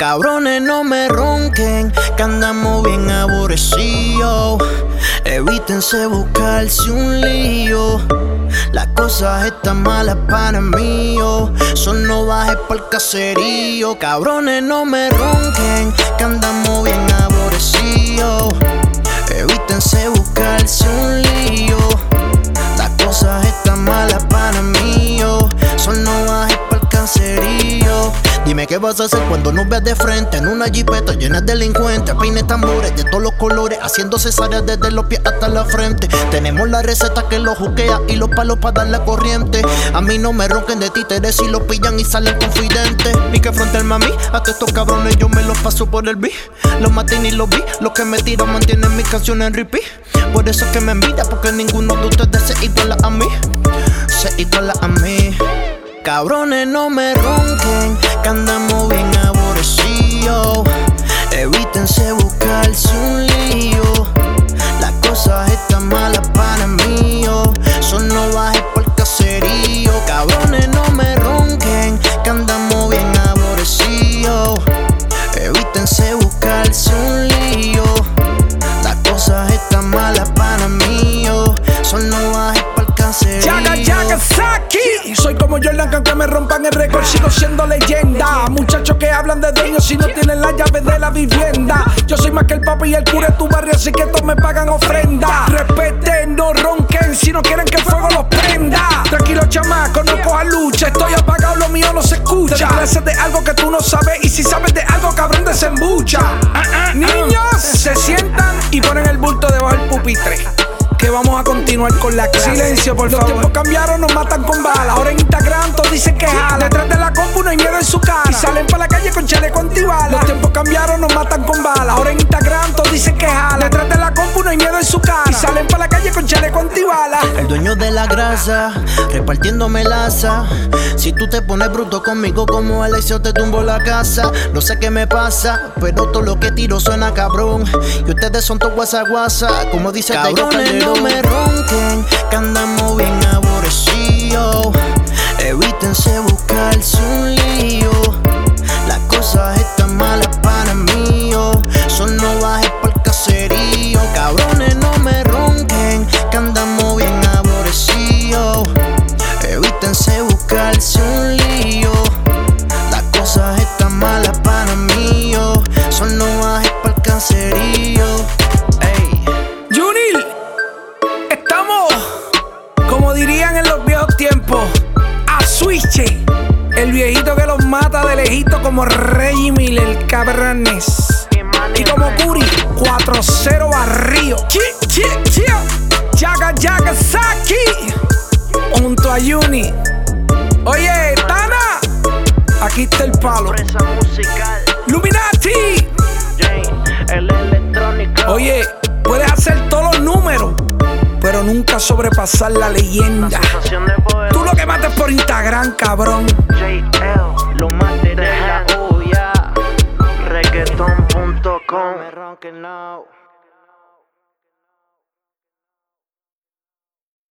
Cabrones, no me ronquen, que andamos bien aborrecidos. Evítense buscarse un lío. Las cosas están malas para mí, son no bajes pa'l caserío. Cabrones, no me ronquen, que andamos bien aborrecidos. Evítense buscarse un lío. Las cosas están malas para mí, son no bajes pa'l caserío. Dime qué vas a hacer cuando nos veas de frente en una jipeta llena de delincuentes, peines, tambores de todos los colores, haciendo cesáreas desde los pies hasta la frente. Tenemos la receta que los juquea y los palos para dar la corriente. A mí no me ronquen de títeres si los pillan y salen confidentes. Ni que frontearme a mí, hasta estos cabrones yo me los paso por el beat. Los maté ni los vi, los que me tiran mantienen mis canciones en repeat. Por eso es que me envidia, porque ninguno de ustedes se iguala a mí. Se iguala a mí. Cabrones, no me ronquen, que andamos bien aborrecidos. Evítense buscarse un lío. Las cosas están malas para mí, son no bajes pa'l caserío. Cabrones, no me ronquen, que andamos bien aborrecidos. Evítense buscarse un lío. Las cosas están malas para mí, son no bajes pa'l caserío. Yagasaki. Soy como Jordan, que aunque me rompan el récord sigo siendo leyenda. Muchachos que hablan de dueños si no tienen la llave de la vivienda. Yo soy más que el papi y el cura de tu barrio, así que todos me pagan ofrenda. Respeten, no ronquen si no quieren que el fuego los prenda. Tranquilo, chamacos, no cojan lucha. Estoy apagado, lo mío no se escucha. Te clases de algo que tú no sabes, y si sabes de algo, cabrón, desembucha. Niños, se sientan y ponen el bulto debajo del pupitre, que vamos a continuar con la clase. Silencio, por favor. Los tiempos cambiaron, nos matan con balas. Ahora en Instagram todos dicen que jala. Detrás de la compu no hay miedo en su cara, y salen pa' la calle con chaleco antibalas. Los tiempos cambiaron, nos matan con balas. Ahora en Instagram todos dicen que jala. Detrás de la compu no hay miedo en su cara, y salen pa' la calle con chaleco antibalas. El dueño de la grasa, repartiendo melaza. Si tú te pones bruto conmigo como Alexio, te tumbo la casa. No sé qué me pasa, pero todo lo que tiro suena cabrón. Y ustedes son todos guasa, como dice cabrones, no me ronquen, que andamos bien aborrecidos. Evítense buscarse un lío. Las cosas están malas para mí, son no bajes pa'l caserío. Cabrones, no me ronquen, que andamos bien aborrecidos. Evítense buscarse un lío. Las cosas están malas para mí, son no bajes pa'l caserío. Como dirían en los viejos tiempos, a switch. El viejito que los mata de lejito como Reggie Miller, cabrones. Y como Curi, 4-0 barrio. Yagasaki junto a Uni. Oye, Tana, aquí está el palo. Luminati. Oye, puedes hacer todos los números, pero nunca sobrepasar la leyenda. Tú lo que mates por Instagram, cabrón. JL, lo mates de la olla. Reggaeton.com.